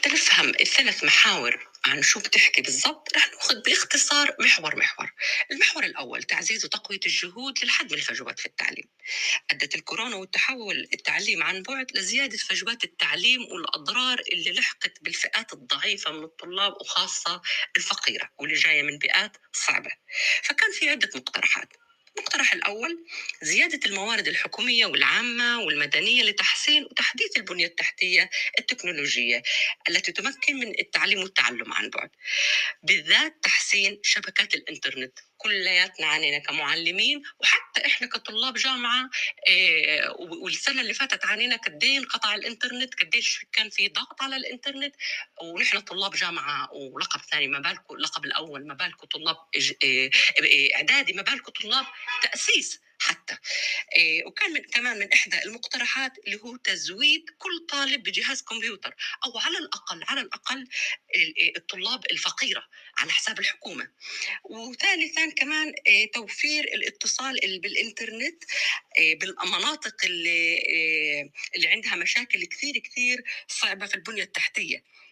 حتى نفهم الثلاث محاور عن شو بتحكي بالضبط رح ناخذ باختصار محور. المحور الأول تعزيز وتقوية الجهود للحد من الفجوات في التعليم. أدت الكورونا والتحول التعليم عن بعد لزيادة فجوات التعليم والأضرار اللي لحقت بالفئات الضعيفة من الطلاب وخاصة الفقيرة واللي جاية من بيئات صعبة. فكان في عدة مقترحات. المقترح الأول زيادة الموارد الحكومية والعامة والمدنية لتحسين وتحديث البنية التحتية التكنولوجية التي تمكن من التعليم والتعلم عن بعد، بالذات تحسين شبكات الإنترنت. كلياتنا عانينا كمعلمين وحتى إحنا كطلاب جامعة. والسنة اللي فاتت عانينا قدين قطع الإنترنت، قديش كان في ضغط على الإنترنت. ونحن طلاب جامعة ولقب ثاني، ما بالكم اللقب الأول، ما بالكم طلاب إعدادي، ما بالكم طلاب تأسيس حتى. وكان كمان من إحدى المقترحات اللي هو تزويد كل طالب بجهاز كمبيوتر، أو على الأقل الطلاب الفقيرة على حساب الحكومة. وثالثا كمان توفير الاتصال بالإنترنت بالمناطق اللي عندها مشاكل كثير صعبة في البنية التحتية.